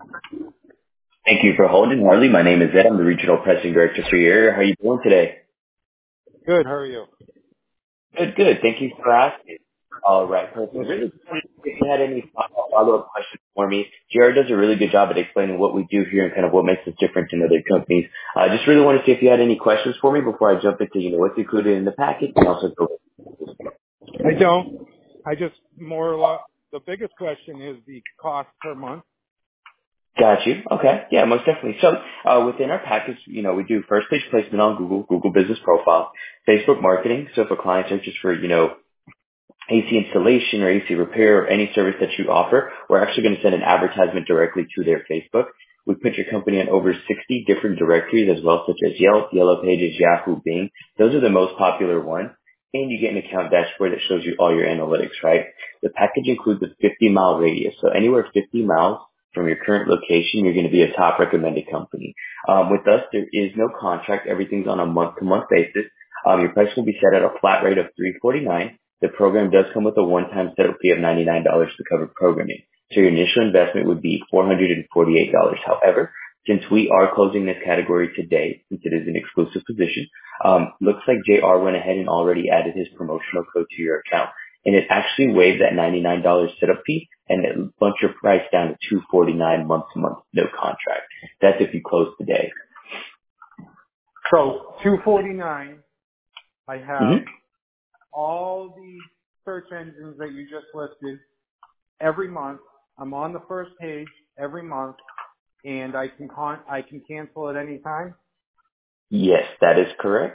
Thank you for holding, Harley. My name is Ed. I'm the Regional Pressing Director for your area. How are you doing today? Good. How are you? Good, good. Thank you for asking. All right, perfect. Yes. Really, if you had any follow-up questions for me, JR does a really good job at explaining what we do here and kind of what makes us different than other companies. I just really want to see if you had any questions for me before I jump into, what's included in the package and also go. I don't. I just more or less. The biggest question is the cost per month. Got you. Okay. Yeah, most definitely. So within our package, we do first page placement on Google Business Profile, Facebook marketing. So if a client searches for, AC installation or AC repair or any service that you offer, we're actually going to send an advertisement directly to their Facebook. We put your company in over 60 different directories as well, such as Yelp, Yellow Pages, Yahoo, Bing. Those are the most popular ones. And you get an account dashboard that shows you all your analytics, right? The package includes a 50-mile radius. So anywhere 50 miles from your current location, you're going to be a top recommended company. With us, there is no contract. Everything's on a month-to-month basis. Your price will be set at a flat rate of $349. The program does come with a one-time setup fee of $99 to cover programming. So your initial investment would be $448. However, since we are closing this category today, since it is an exclusive position, looks like JR went ahead and already added his promotional code to your account. And it actually waived that $99 setup fee and it bumped your price down to $249 month to month, no contract. That's if you close today. So $249. I have Mm-hmm. all the search engines that you just listed every month. I'm on the first page every month, and I can cancel at any time. Yes, that is correct.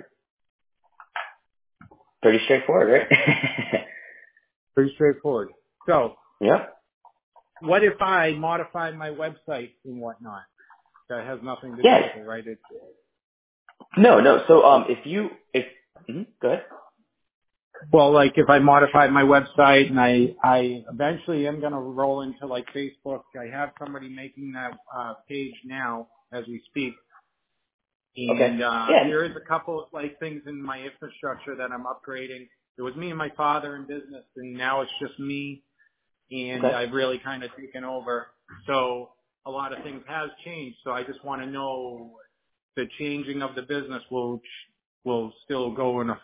Pretty straightforward, right? Pretty straightforward. So, Yeah. what if I modify my website and whatnot? That has nothing to do Yes. with it, right? No. So, go ahead. Well, like if I modify my website and I eventually am going to roll into like Facebook. I have somebody making that page now as we speak. Okay. And Yeah. there is a couple of like things in my infrastructure that I'm upgrading. It was me and my father in business, and now it's just me, and Okay. I've really kind of taken over. So a lot of things has changed. So I just want to know the changing of the business will still go in a,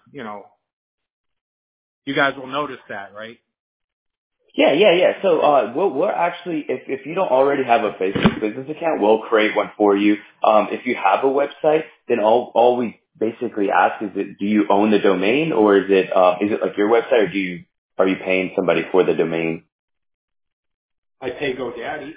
you guys will notice that, right? Yeah. So, we're actually, if you don't already have a Facebook business account, we'll create one for you. If you have a website, then all we basically ask is that do you own the domain or is it like your website or are you paying somebody for the domain? I pay GoDaddy.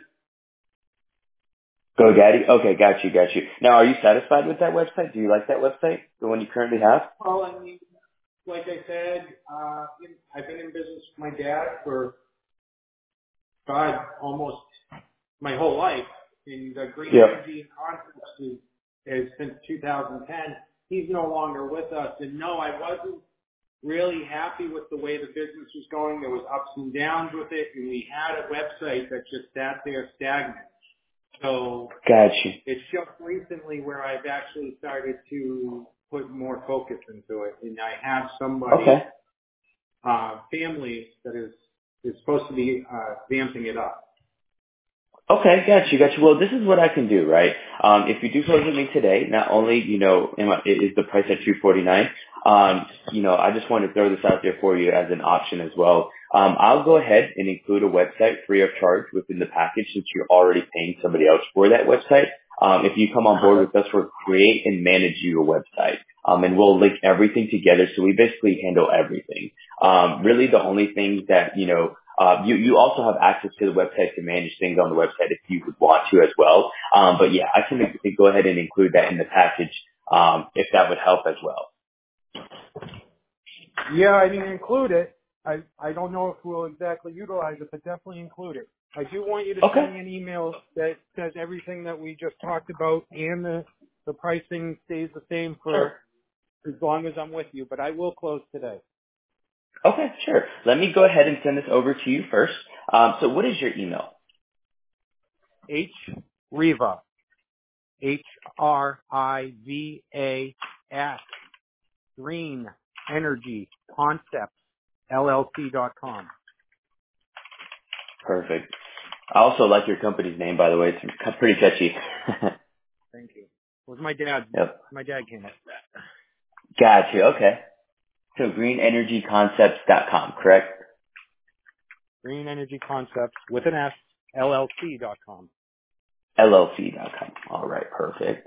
GoDaddy? Okay, got you. Now, are you satisfied with that website? Do you like that website? The one you currently have? Well, I mean, like I said, I've been in business with my dad for, God, almost my whole life. In the green Yeah. energy and concepts is since 2010. He's no longer with us. And no, I wasn't really happy with the way the business was going. There was ups and downs with it, and we had a website that just sat there stagnant. So Got you. it's just recently where I've actually started to put more focus into it, and I have somebody, Okay. family that is supposed to be vamping it up. Okay, got you. Well, this is what I can do, right? If you do close with me today, not only, is the price at $249, I just want to throw this out there for you as an option as well. I'll go ahead and include a website free of charge within the package since you're already paying somebody else for that website. If you come on board with us, we'll create and manage your website. And we'll link everything together. So we basically handle everything. Really the only things that, you also have access to the website to manage things on the website if you would want to as well. But yeah, I can go ahead and include that in the package, if that would help as well. Yeah, I mean, include it. I don't know if we'll exactly utilize it, but definitely include it. I do want you to Okay. send me an email that says everything that we just talked about, and the pricing stays the same Sure. for as long as I'm with you, but I will close today. Okay, sure. Let me go ahead and send this over to you first. So what is your email? Hriva, HRIVA at Green Energy Concepts LLC.com. Perfect. I also like your company's name, by the way. It's pretty catchy. Thank you. It was my dad. Yep. My dad came up with that. Got you. Okay. So greenenergyconcepts.com, correct? Green Energy Concepts with an S, LLC.com. LLC.com. All right. Perfect.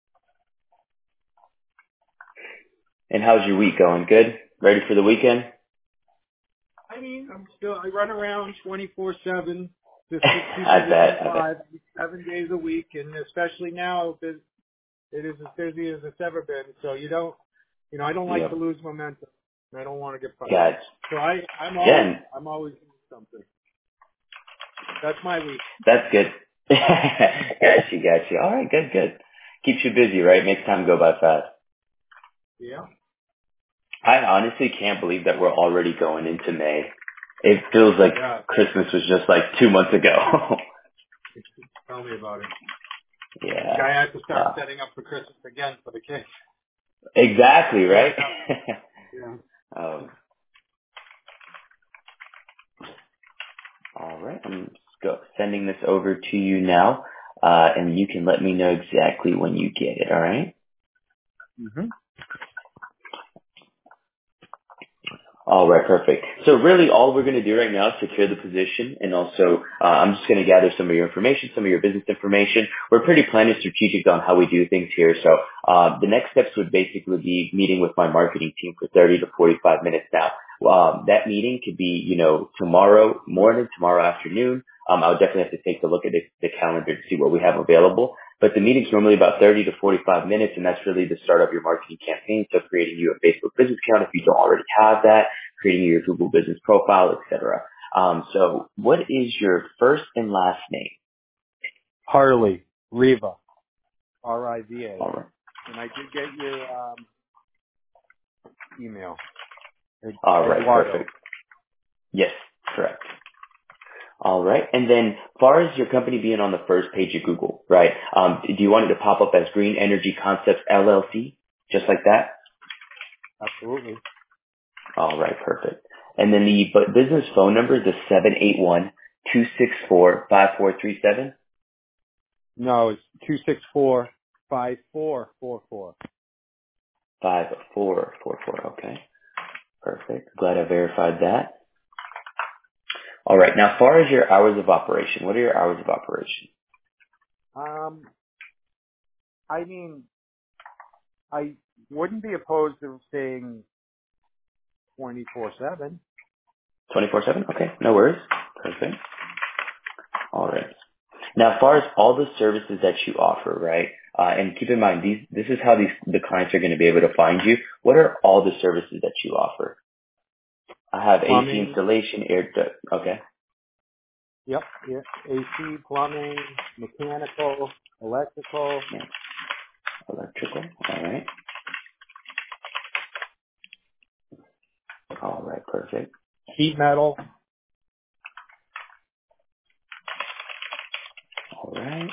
And how's your week going? Good? Ready for the weekend? I mean, I run around 24/7, just I bet. 7 days a week, and especially now, it is as busy as it's ever been. So I don't like to Yep. lose momentum. I don't want to get fired. Got So I'm yeah, always doing something. That's my week. that's good. Got you. All right, good. Keeps you busy, right? Makes time go by fast. Yeah. I honestly can't believe that we're already going into May. It feels like Yeah. Christmas was just like 2 months ago. Tell me about it. Yeah. I have to start setting up for Christmas again for the kids. Exactly, right? Yeah. um, all right. I'm sending this over to you now, and you can let me know exactly when you get it, all right? Mm-hmm. All right, perfect. So really all we're going to do right now is secure the position, and also I'm just going to gather some of your information, some of your business information. We're pretty planned and strategic on how we do things here. So the next steps would basically be meeting with my marketing team for 30 to 45 minutes now. That meeting could be, tomorrow morning, tomorrow afternoon. I would definitely have to take a look at the calendar to see what we have available. But the meeting's normally about 30 to 45 minutes, and that's really the start of your marketing campaign. So creating you a Facebook business account if you don't already have that, creating your Google business profile, etc. So what is your first and last name? Harley, Riva, RIVA. All right. And I did get your email. All right. Eduardo. Perfect. Yes, correct. All right. And then far as your company being on the first page of Google, right, do you want it to pop up as Green Energy Concepts LLC, just like that? Absolutely. All right. Perfect. And then the business phone number is the 781-264-5437. No, it's 264-5444. 5444. Okay. Perfect. Glad I verified that. All right. Now, as far as your hours of operation, what are your hours of operation? I mean, I wouldn't be opposed to staying 24/7. 24/7? Okay. No worries. Perfect. All right. Now, as far as all the services that you offer, right, and keep in mind, this is how the clients are going to be able to find you. What are all the services that you offer? I have AC Plumbing. installation, okay. Yep. Yeah. AC, plumbing, mechanical, electrical, Yeah. Electrical. All right. All right. Perfect. sheet metal. All right.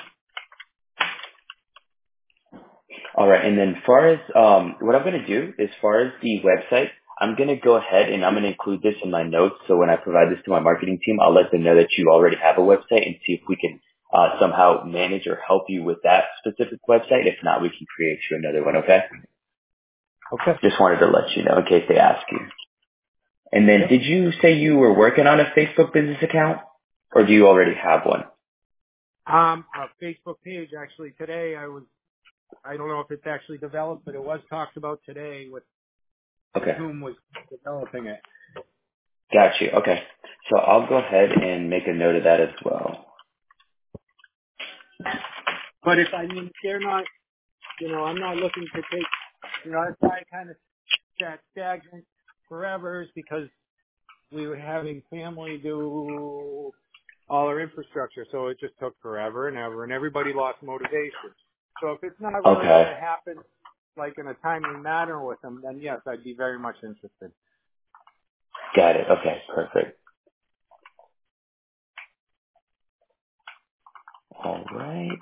All right. And then far as what I'm going to do as far as the website, I'm going to go ahead and I'm going to include this in my notes. So when I provide this to my marketing team, I'll let them know that you already have a website and see if we can somehow manage or help you with that specific website. If not, we can create you another one. Okay. Okay. Just wanted to let you know in case they ask you. And then Yep. did you say you were working on a Facebook business account or do you already have one? A Facebook page actually today. I don't know if it's actually developed, but it was talked about today with Okay. whom was developing it. Got you. Okay. So I'll go ahead and make a note of that as well. But if they're not, I'm not looking to take, that's why I kind of sat stagnant forever is because we were having family do all our infrastructure, so it just took forever and ever, and everybody lost motivation. So if it's not really going Okay. to happen like in a timely manner with them, then yes, I'd be very much interested. Got it. Okay. Perfect. All right.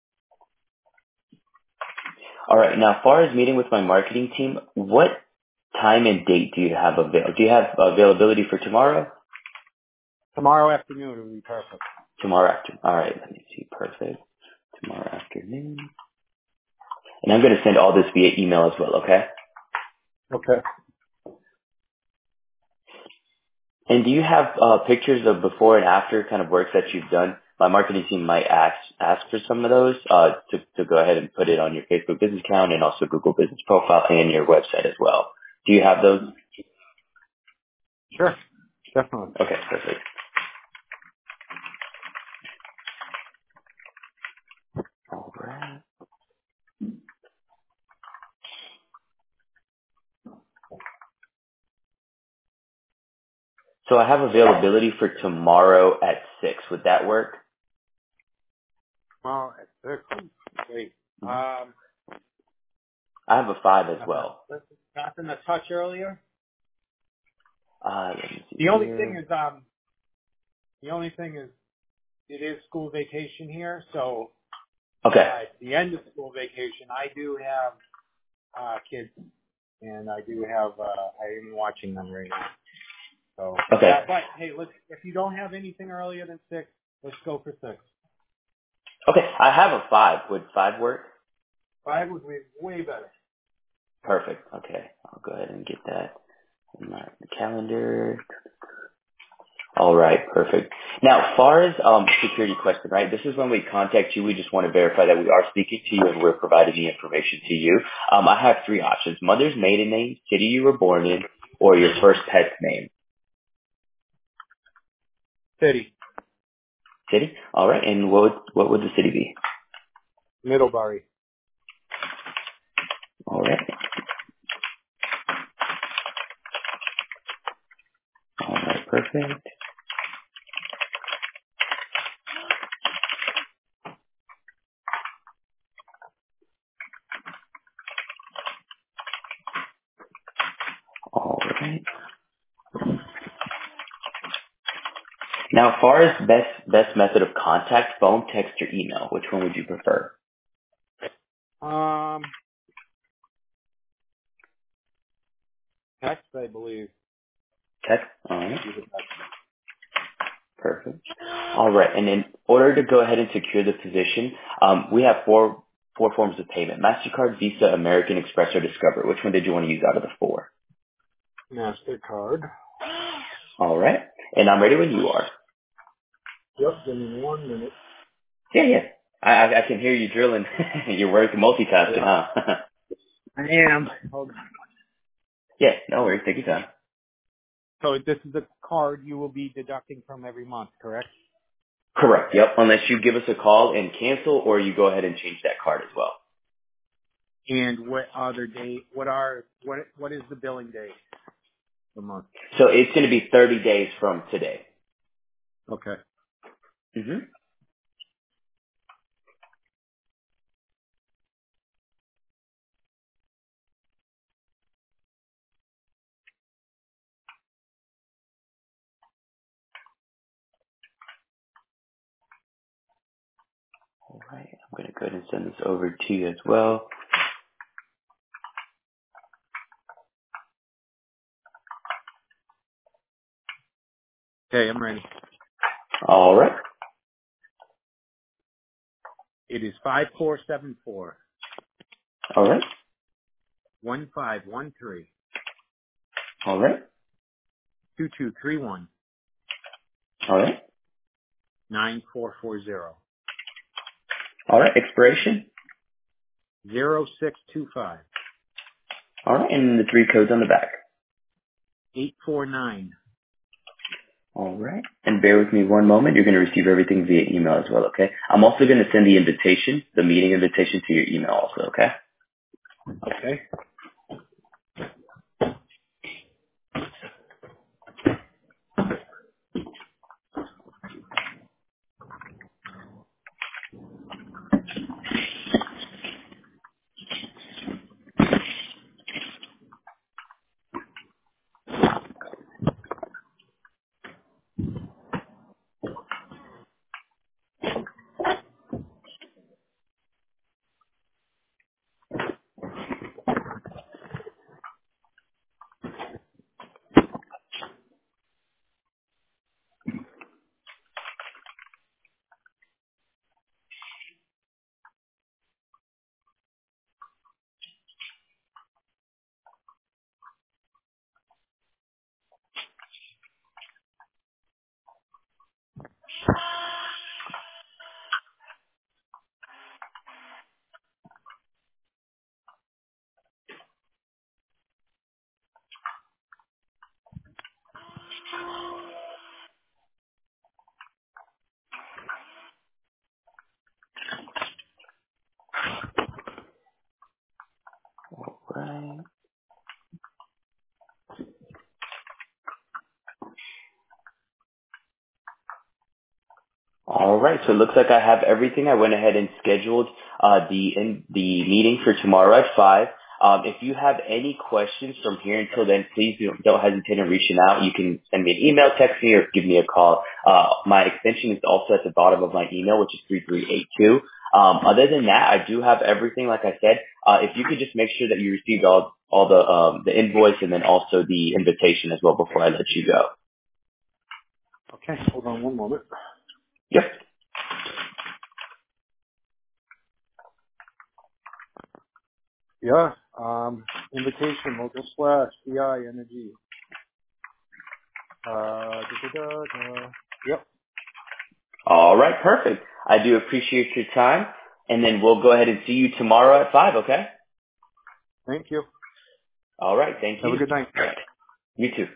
All right. Now, as far as meeting with my marketing team, what time and date do you have Do you have availability for tomorrow? Tomorrow afternoon would be perfect. Tomorrow afternoon. All right. Let me see. Perfect. Tomorrow afternoon. And I'm going to send all this via email as well. Okay. Okay. And do you have pictures of before and after kind of work that you've done? My marketing team might ask for some of those to go ahead and put it on your Facebook business account and also Google Business Profile and your website as well. Do you have those? Sure. Definitely. Okay, perfect. All right. So I have availability for tomorrow at 6. Would that work? Tomorrow at 6. Wait. I have a 5 as well. Nothing to touch earlier. Let me see The only here. thing is, it is school vacation here, so Okay. at the end of school vacation, I do have kids, and I am watching them right now. So, Okay. but hey, if you don't have anything earlier than 6, let's go for 6. Okay. I have a 5. Would 5 work? 5 would be way better. Perfect. Okay. I'll go ahead and get that in my calendar. All right. Perfect. Now, as far as security question, right? This is when we contact you. We just want to verify that we are speaking to you and we're providing the information to you. I have 3 options: mother's maiden name, city you were born in, or your first pet's name. City. City. All right. And what would the city be? Middlebury. All right. All right. Perfect. All right. Now, as far as best method of contact, phone, text, or email, which one would you prefer? Text, I believe. Text. All right. Perfect. All right. And in order to go ahead and secure the position, we have four forms of payment: MasterCard, Visa, American Express, or Discover. Which one did you want to use out of the 4? MasterCard. All right. And I'm ready when you are. Yep, give me 1 minute. Yeah. I can hear you drilling. You're working multitasking, Yeah. huh? I am. Hold on. Yeah. No worries. Take your time. So this is the card you will be deducting from every month, correct? Correct. Yep. Unless you give us a call and cancel, or you go ahead and change that card as well. And what other date? What is the billing date per month? So it's going to be 30 days from today. Okay. Mm-hmm. All right. I'm going to go ahead and send this over to you as well. Okay, I'm ready. All right. It is 5474 All right. 1513 All right. 2231 All right. 9440 All right. Expiration. 0625 All right. And the 3 codes on the back. 849. All right. And bear with me one moment. You're going to receive everything via email as well, okay? I'm also going to send the invitation, the meeting invitation to your email also, okay? Okay. All right. So it looks like I have everything. I went ahead and scheduled the meeting for tomorrow at 5. If you have any questions from here until then, please don't hesitate in reaching out. You can send me an email, text me, or give me a call. My extension is also at the bottom of my email, which is 3382. Other than that, I do have everything. Like I said, if you could just make sure that you received all the invoice and then also the invitation as well before I let you go. Okay, hold on one moment. Yep. Yeah, invitation, local splash, CI, energy. Yep. All right, perfect. I do appreciate your time, and then we'll go ahead and see you tomorrow at 5, okay? Thank you. All right, thank Have a you. good night. All right. You too.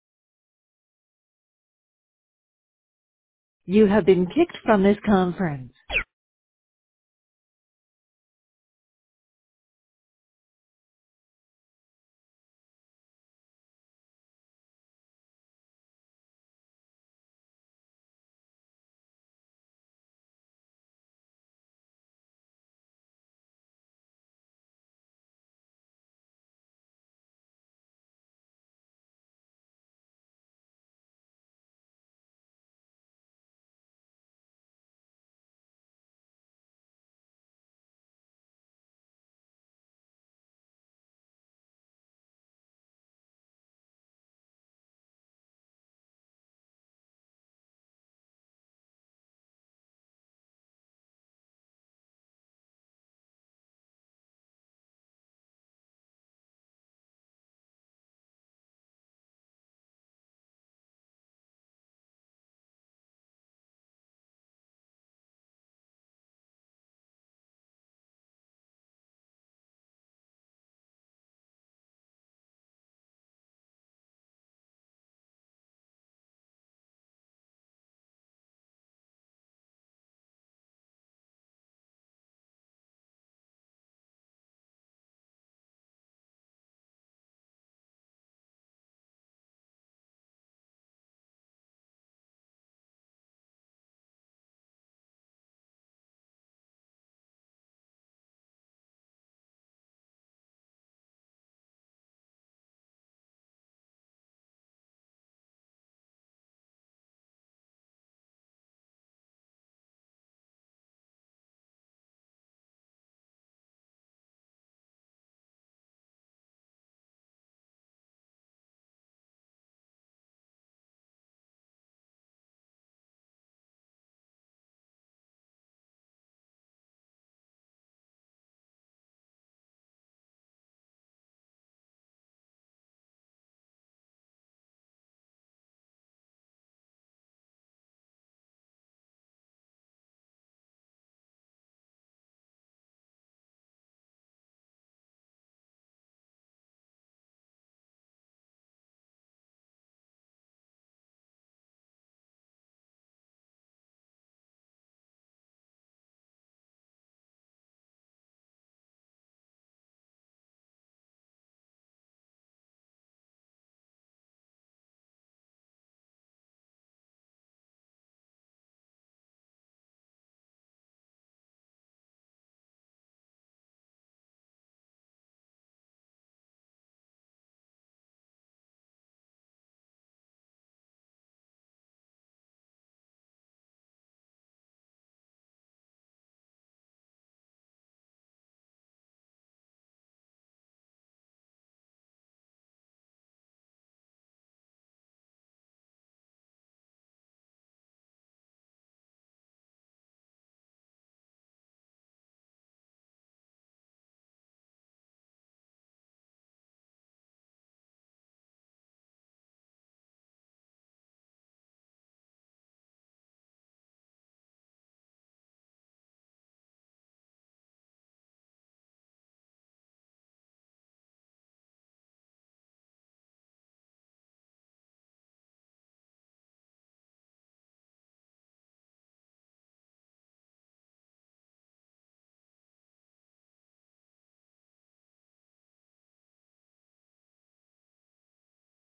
You have been kicked from this conference.